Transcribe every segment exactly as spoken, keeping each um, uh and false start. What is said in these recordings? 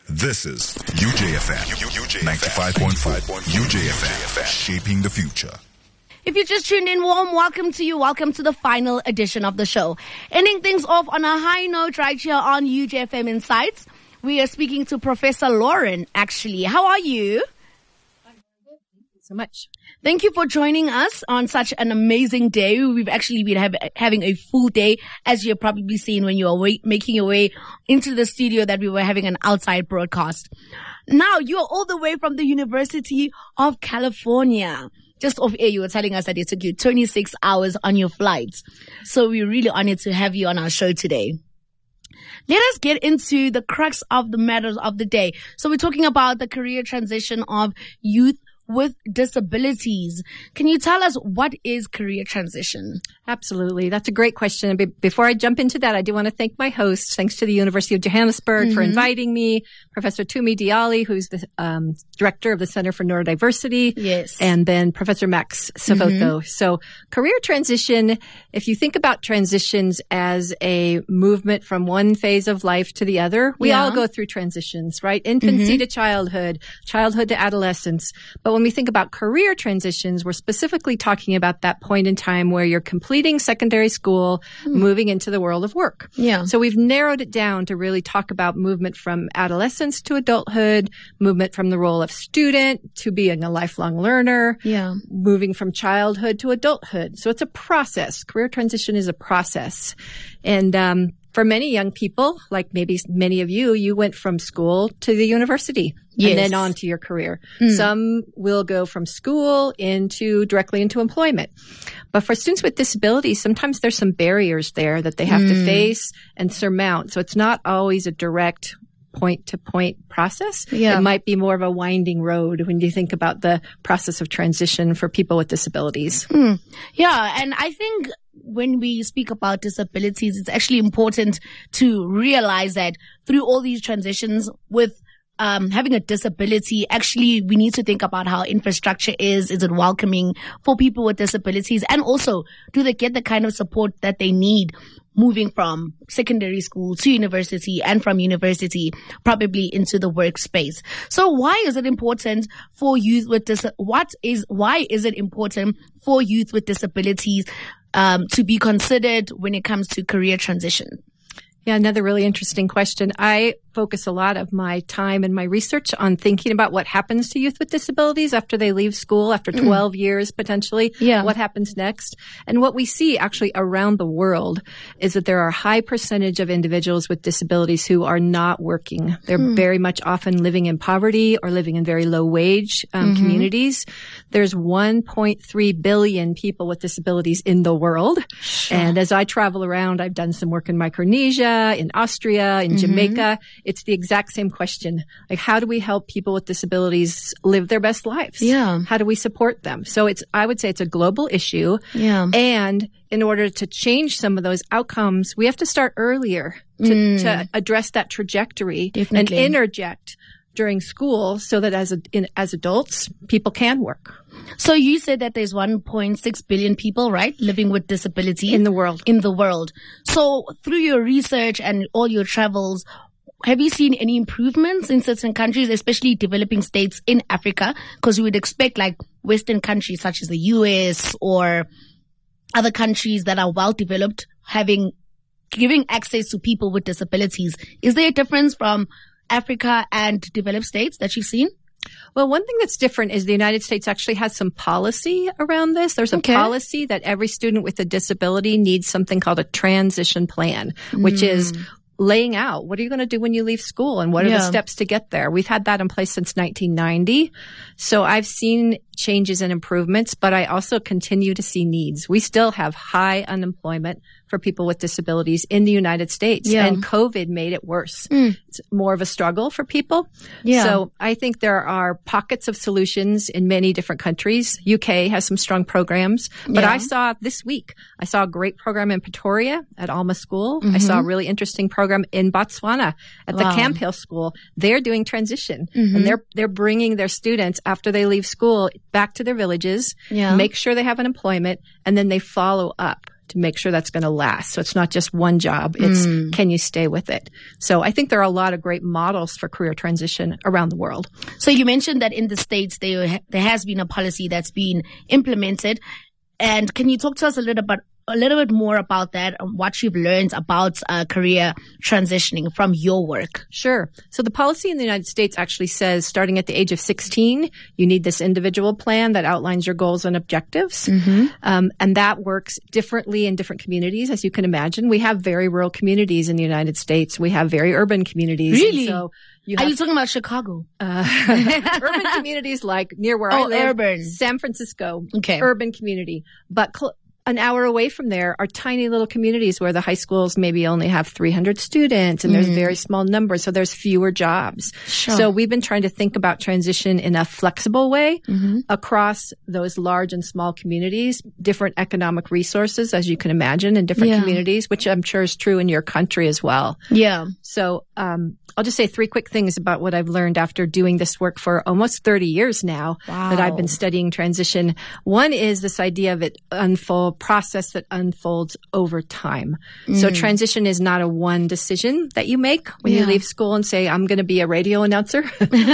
This is U J F M, ninety-five point four, U J F M, shaping the future. If you just tuned in, warm welcome to you. Welcome to the final edition of the show. Ending things off on a high note right here on U J F M Insights. We are speaking to Professor Lauren, actually. How are you? I'm very good. Thank you so much. Thank you for joining us on such an amazing day. We've actually been have, having a full day, as you've probably seen when you are way, making your way into the studio that we were having an outside broadcast. Now, you are all the way from the University of California. Just off air, you were telling us that it took you twenty-six hours on your flight. So we're really honored to have you on our show today. Let us get into the crux of the matters of the day. So we're talking about the career transition of youth with disabilities. Can you tell us what is career transition? Absolutely. That's a great question. And be- before I jump into that, I do want to thank my hosts. Thanks to the University of Johannesburg mm-hmm. for inviting me, Professor Tumi Diali, who's the um, director of the Center for Neurodiversity. Yes. And then Professor Max Savotho. Mm-hmm. So career transition, if you think about transitions as a movement from one phase of life to the other, we yeah. all go through transitions, right? Infancy mm-hmm. to childhood, childhood to adolescence. But when we think about career transitions, we're specifically talking about that point in time where you're completing secondary school, mm. moving into the world of work. Yeah. So we've narrowed it down to really talk about movement from adolescence to adulthood, movement from the role of student to being a lifelong learner, yeah. moving from childhood to adulthood. So it's a process. Career transition is a process. And um, for many young people, like maybe many of you, you went from school to the university. Yes. And then on to your career. Mm. Some will go from school into directly into employment. But for students with disabilities, sometimes there's some barriers there that they have mm. to face and surmount. So it's not always a direct point-to-point process. Yeah. It might be more of a winding road when you think about the process of transition for people with disabilities. Mm. Yeah, and I think when we speak about disabilities, it's actually important to realize that through all these transitions with Um, having a disability, actually, we need to think about how infrastructure is. Is it welcoming for people with disabilities? And also, do they get the kind of support that they need moving from secondary school to university and from university probably into the workspace? So why is it important for youth with dis- what is, why is it important for youth with disabilities, um, to be considered when it comes to career transition? Yeah, another really interesting question. I focus a lot of my time and my research on thinking about what happens to youth with disabilities after they leave school, after twelve mm. years potentially. Yeah. What happens next? And what we see actually around the world is that there are a high percentage of individuals with disabilities who are not working. They're mm. very much often living in poverty or living in very low wage um, mm-hmm. communities. There's one point three billion people with disabilities in the world. Sure. And as I travel around, I've done some work in Micronesia, in Austria, in mm-hmm. Jamaica. It's the exact same question. Like, how do we help people with disabilities live their best lives? Yeah. How do we support them? So it's, I would say it's a global issue. Yeah. And in order to change some of those outcomes, we have to start earlier to, mm. to address that trajectory Definitely. and interject during school so that as a, in, as adults, people can work. So you said that there's one point six billion people, right, living with disability in the world. In the world. So through your research and all your travels, have you seen any improvements in certain countries, especially developing states in Africa? Because you would expect like Western countries such as the U S or other countries that are well developed having, giving access to people with disabilities. Is there a difference from Africa and developed states that you've seen? Well, one thing that's different is the United States actually has some policy around this. There's a okay. policy that every student with a disability needs something called a transition plan, which mm. is laying out what are you going to do when you leave school and what are yeah. the steps to get there. We've had that in place since nineteen ninety. So I've seen changes and improvements, but I also continue to see needs. We still have high unemployment for people with disabilities in the United States. Yeah. And COVID made it worse. Mm. It's more of a struggle for people. Yeah. So I think there are pockets of solutions in many different countries. U K has some strong programs. But yeah. I saw this week, I saw a great program in Pretoria at Alma School. Mm-hmm. I saw a really interesting program in Botswana at the wow. Camp Hill School. They're doing transition. Mm-hmm. And they're they're bringing their students after they leave school back to their villages, yeah. make sure they have an employment, and then they follow up. to make sure that's going to last. So it's not just one job. It's mm. can you stay with it? So I think there are a lot of great models for career transition around the world. So you mentioned that in the States, there, there has been a policy that's been implemented. And can you talk to us a little bit, a little bit more about that and what you've learned about uh, career transitioning from your work? Sure. So the policy in the United States actually says starting at the age of sixteen, you need this individual plan that outlines your goals and objectives. Mm-hmm. Um, and that works differently in different communities, as you can imagine. We have very rural communities in the United States. We have very urban communities. Really? So You Are you talking about Chicago? Uh, urban communities like near where oh, I live. urban. San Francisco. Okay. Urban community. But cl- an hour away from there are tiny little communities where the high schools maybe only have three hundred students and mm. there's very small numbers. So there's fewer jobs. Sure. So we've been trying to think about transition in a flexible way mm-hmm. across those large and small communities, different economic resources, as you can imagine, in different yeah. communities, which I'm sure is true in your country as well. Yeah. So, um, I'll just say three quick things about what I've learned after doing this work for almost thirty years now wow. that I've been studying transition. One is this idea of it unfold process that unfolds over time. Mm. So transition is not a one decision that you make when yeah. you leave school and say, I'm going to be a radio announcer.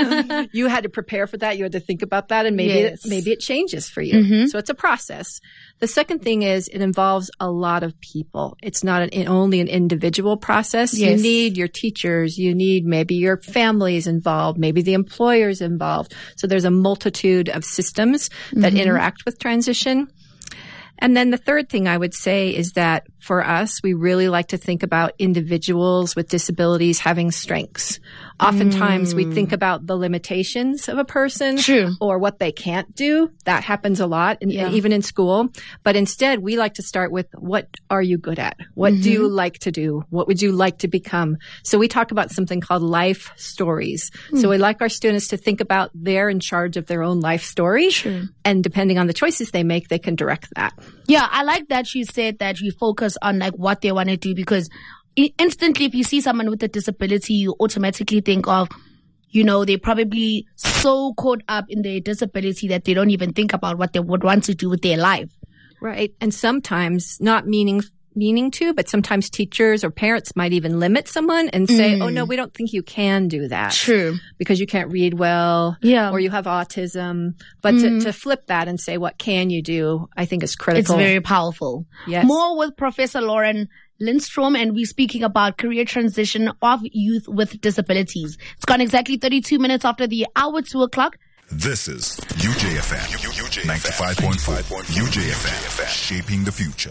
You had to prepare for that. You had to think about that, and maybe yes. it, maybe it changes for you. Mm-hmm. So it's a process. The second thing is it involves a lot of people. It's not an, only an individual process. Yes. You need your teachers. You need maybe your families involved, maybe the employers involved. So there's a multitude of systems that mm-hmm. interact with transition. And then the third thing I would say is that for us, we really like to think about individuals with disabilities having strengths. Oftentimes, mm. we think about the limitations of a person True. Or what they can't do. That happens a lot, in, yeah. even in school. But instead, we like to start with, what are you good at? What mm-hmm. do you like to do? What would you like to become? So we talk about something called life stories. Mm. So we like our students to think about they're in charge of their own life story. True. And depending on the choices they make, they can direct that. Yeah, I like that you said that you focus on like what they want to do, because instantly if you see someone with a disability, you automatically think of, you know, they're probably so caught up in their disability that they don't even think about what they would want to do with their life. Right. And sometimes not meaning meaning to, but sometimes teachers or parents might even limit someone and say, mm. oh, no, we don't think you can do that. True. Because you can't read well yeah. or you have autism. But mm. to, to flip that and say, what can you do, I think is critical. It's very powerful. Yes. More with Professor Lauren Lindstrom, and we're speaking about career transition of youth with disabilities. It's gone exactly thirty-two minutes after the hour, two o'clock. This is U J F M, ninety-five point five, U J F M, shaping the future.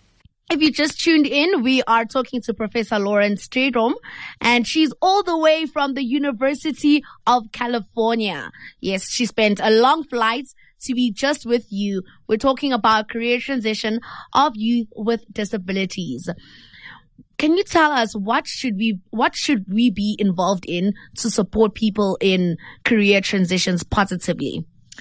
If you just tuned in, we are talking to Professor Lauren Lindstrom, and she's all the way from the University of California. Yes, she spent a long flight to be just with you. We're talking about career transition of youth with disabilities. Can you tell us what should we what should we be involved in to support people in career transitions positively?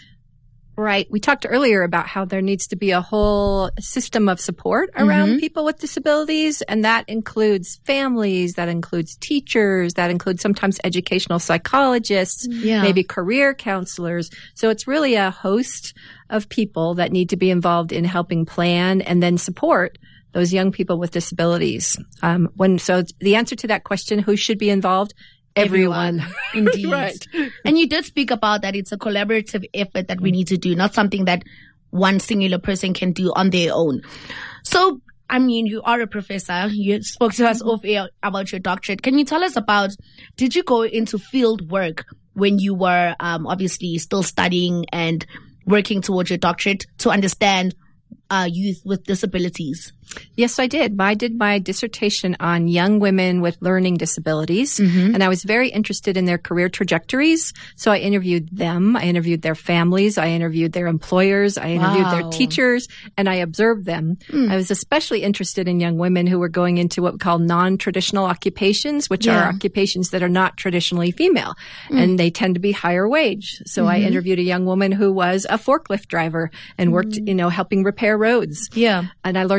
Right. We talked earlier about how there needs to be a whole system of support around mm-hmm. people with disabilities, and that includes families, that includes teachers, that includes sometimes educational psychologists, yeah. maybe career counselors. So it's really a host of people that need to be involved in helping plan and then support those young people with disabilities. Um, when so the answer to that question, who should be involved? Everyone. Everyone. Indeed. Right. And you did speak about that it's a collaborative effort that we need to do, not something that one singular person can do on their own. So, I mean, you are a professor. You spoke to us mm-hmm. off air about your doctorate. Can you tell us about, did you go into field work when you were um, obviously still studying and working towards your doctorate to understand uh, youth with disabilities? Yes, I did. I did my dissertation on young women with learning disabilities, mm-hmm. and I was very interested in their career trajectories. So I interviewed them. I interviewed their families. I interviewed their employers. I interviewed wow. their teachers, and I observed them. Mm. I was especially interested in young women who were going into what we call non-traditional occupations, which yeah. are occupations that are not traditionally female, mm. and they tend to be higher wage. So mm-hmm. I interviewed a young woman who was a forklift driver and worked, mm. you know, helping repair roads. Yeah. And I learned a lot about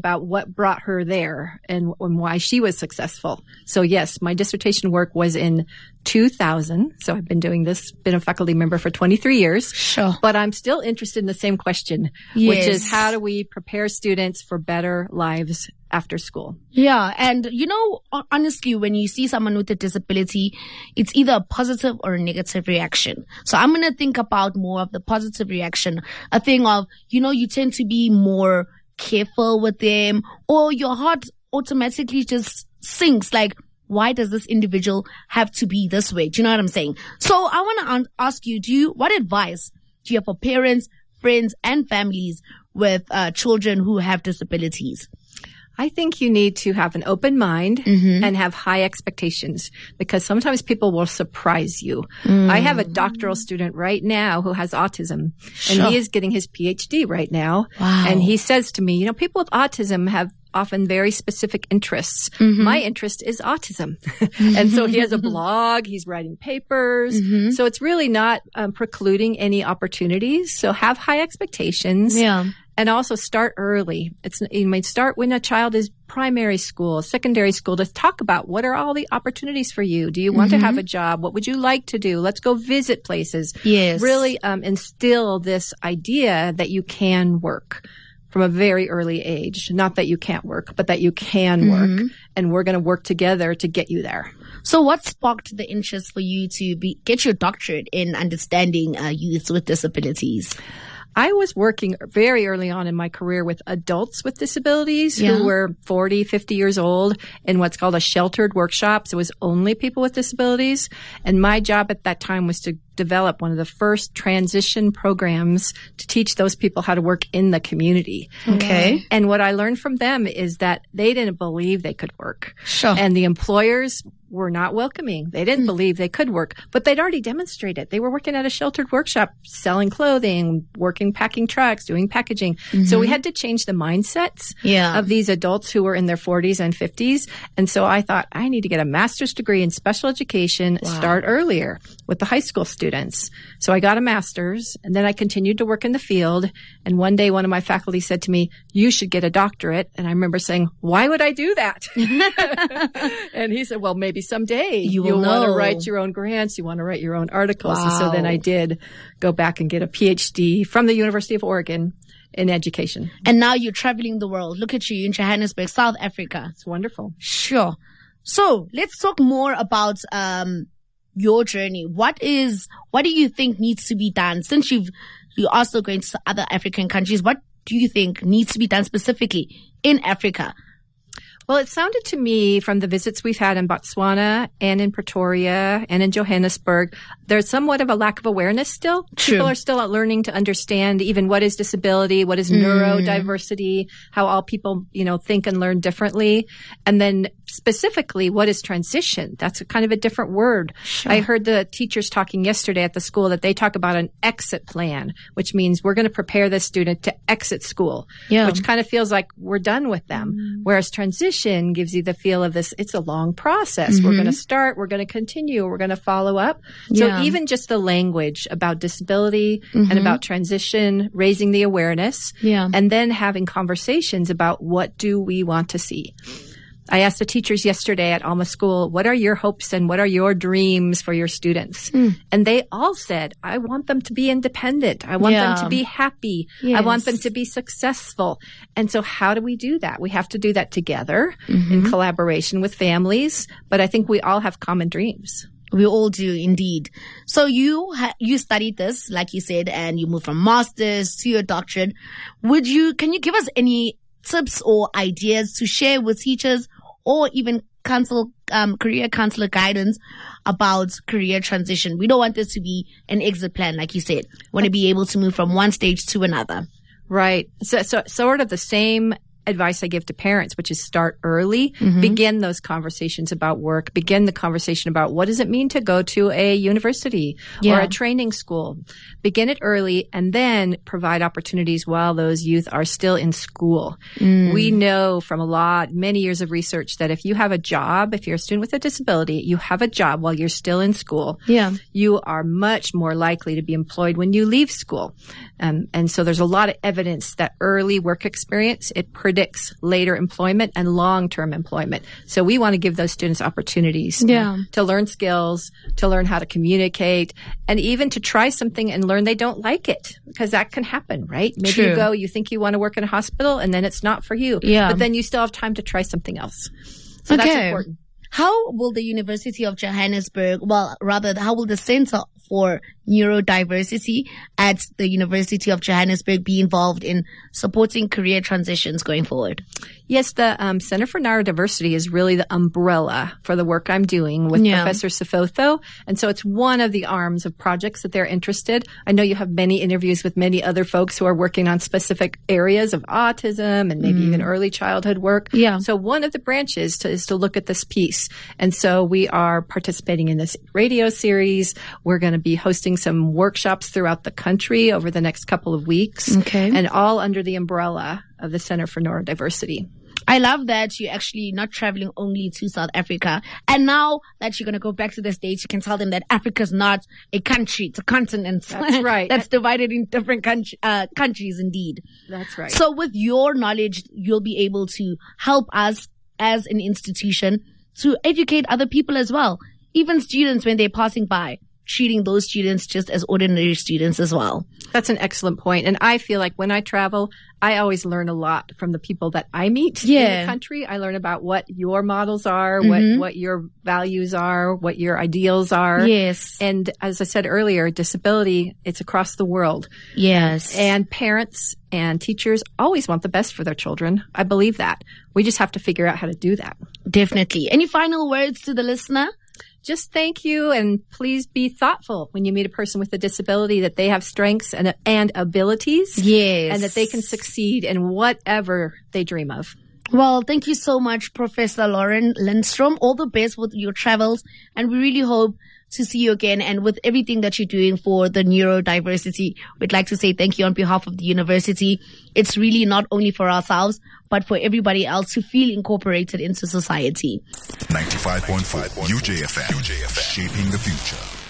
about what brought her there and, and why she was successful. So yes, my dissertation work was in two thousand. So I've been doing this, been a faculty member for twenty-three years. Sure. But I'm still interested in the same question, Yes. which is how do we prepare students for better lives after school? Yeah. And, you know, honestly, when you see someone with a disability, it's either a positive or a negative reaction. So I'm going to think about more of the positive reaction, a thing of, you know, you tend to be more careful with them, or your heart automatically just sinks like, why does this individual have to be this way? Do you know what I'm saying? So I want to un- ask you, do you, what advice do you have for parents, friends, and families with uh, children who have disabilities? I think you need to have an open mind mm-hmm. and have high expectations, because sometimes people will surprise you. Mm. I have a doctoral student right now who has autism, sure. and he is getting his P H D right now. Wow. And he says to me, you know, people with autism have often very specific interests. Mm-hmm. My interest is autism. And so he has a blog, he's writing papers. Mm-hmm. So it's really not um, precluding any opportunities. So have high expectations. Yeah. And also start early. It's, you may start when a child is primary school, secondary school, to talk about what are all the opportunities for you. Do you want mm-hmm. to have a job? What would you like to do? Let's go visit places. Yes. Really um, instill this idea that you can work from a very early age. Not that you can't work, but that you can work. Mm-hmm. And we're going to work together to get you there. So what sparked the interest for you to be, get your doctorate in understanding uh, youths with disabilities? I was working very early on in my career with adults with disabilities yeah. who were forty, fifty years old in what's called a sheltered workshop. So it was only people with disabilities. And my job at that time was to develop one of the first transition programs to teach those people how to work in the community. Okay. And what I learned from them is that they didn't believe they could work. Sure. And the employers were not welcoming. They didn't mm. believe they could work, but they'd already demonstrated. They were working at a sheltered workshop, selling clothing, working, packing trucks, doing packaging. Mm-hmm. So we had to change the mindsets yeah. of these adults who were in their forties and fifties. And so I thought, I need to get a master's degree in special education, wow. start earlier with the high school students. So I got a master's, and then I continued to work in the field. And one day, one of my faculty said to me, you should get a doctorate. And I remember saying, why would I do that? And he said, well, maybe someday you you'll want to know. write your own grants. You want to write your own articles. Wow. And so then I did go back and get a P H D from the University of Oregon in education. And now you're traveling the world. Look at you in Johannesburg, South Africa. It's wonderful. Sure. So let's talk more about um your journey. What is, what do you think needs to be done? Since you've, you're also going to other African countries, what do you think needs to be done specifically in Africa? Well, it sounded to me from the visits we've had in Botswana and in Pretoria and in Johannesburg, there's somewhat of a lack of awareness still. True. People are still learning to understand even what is disability, what is mm. neurodiversity, how all people, you know, think and learn differently. And then specifically, what is transition? That's a kind of a different word. Sure. I heard the teachers talking yesterday at the school that they talk about an exit plan, which means we're going to prepare the student to exit school, yeah. which kind of feels like we're done with them. Mm. Whereas transition gives you the feel of this, it's a long process. Mm-hmm. We're going to start, we're going to continue, we're going to follow up. So yeah. even just the language about disability mm-hmm. and about transition, raising the awareness, yeah. and then having conversations about what do we want to see. I asked the teachers yesterday at Alma School, what are your hopes and what are your dreams for your students? Mm. And they all said, I want them to be independent. I want yeah. them to be happy. Yes. I want them to be successful. And so how do we do that? We have to do that together mm-hmm. in collaboration with families. But I think we all have common dreams. We all do, indeed. So you ha- you studied this, like you said, and you moved from master's to your doctorate. Would you, can you give us any tips or ideas to share with teachers or even counsel, um, career counselor guidance about career transition? We don't want this to be an exit plan, like you said. We want to be able to move from one stage to another. Right. So, so sort of the same advice I give to parents, which is start early, mm-hmm. begin those conversations about work, begin the conversation about what does it mean to go to a university yeah. or a training school. Begin it early and then provide opportunities while those youth are still in school. Mm. We know from a lot, many years of research that if you have a job, if you're a student with a disability, you have a job while you're still in school, yeah. you are much more likely to be employed when you leave school. Um, and so there's a lot of evidence that early work experience, it predicts later employment and long-term employment. So we want to give those students opportunities yeah. to learn skills, to learn how to communicate, and even to try something and learn they don't like it, because that can happen, right? Maybe True. you go, you think you want to work in a hospital, and then it's not for you. Yeah. But then you still have time to try something else. So okay. that's important. How will the University of Johannesburg, well, rather, how will the Center for Neurodiversity at the University of Johannesburg be involved in supporting career transitions going forward? Yes, the um, Center for Neurodiversity is really the umbrella for the work I'm doing with yeah. Professor Sefotho. And so it's one of the arms of projects that they're interested. I know you have many interviews with many other folks who are working on specific areas of autism and maybe mm. even early childhood work. Yeah. So one of the branches to, is to look at this piece. And so we are participating in this radio series. We're going to be hosting some workshops throughout the country over the next couple of weeks. Okay. And all under the umbrella of the Center for Neurodiversity. I love that you're actually not traveling only to South Africa. And now that you're going to go back to the States, you can tell them that Africa's not a country, it's a continent. That's right. That's divided in different country, uh, countries indeed. That's right. So with your knowledge, you'll be able to help us as an institution to educate other people as well. Even students when they're passing by, treating those students just as ordinary students as well. That's an excellent point. And I feel like when I travel, I always learn a lot from the people that I meet yeah. in the country. I learn about what your models are, mm-hmm. what, what your values are, what your ideals are. Yes. And as I said earlier, disability, it's across the world. Yes. And parents and teachers always want the best for their children. I believe that. We just have to figure out how to do that. Definitely. Any final words to the listener? Just thank you, and please be thoughtful when you meet a person with a disability that they have strengths and, and abilities. Yes. And that they can succeed in whatever they dream of. Well, thank you so much, Professor Lauren Lindstrom. All the best with your travels, and we really hope to see you again. And with everything that you're doing for the neurodiversity, we'd like to say thank you on behalf of the university. It's really not only for ourselves, but for everybody else to feel incorporated into society. ninety-five point five U J F M, shaping the future.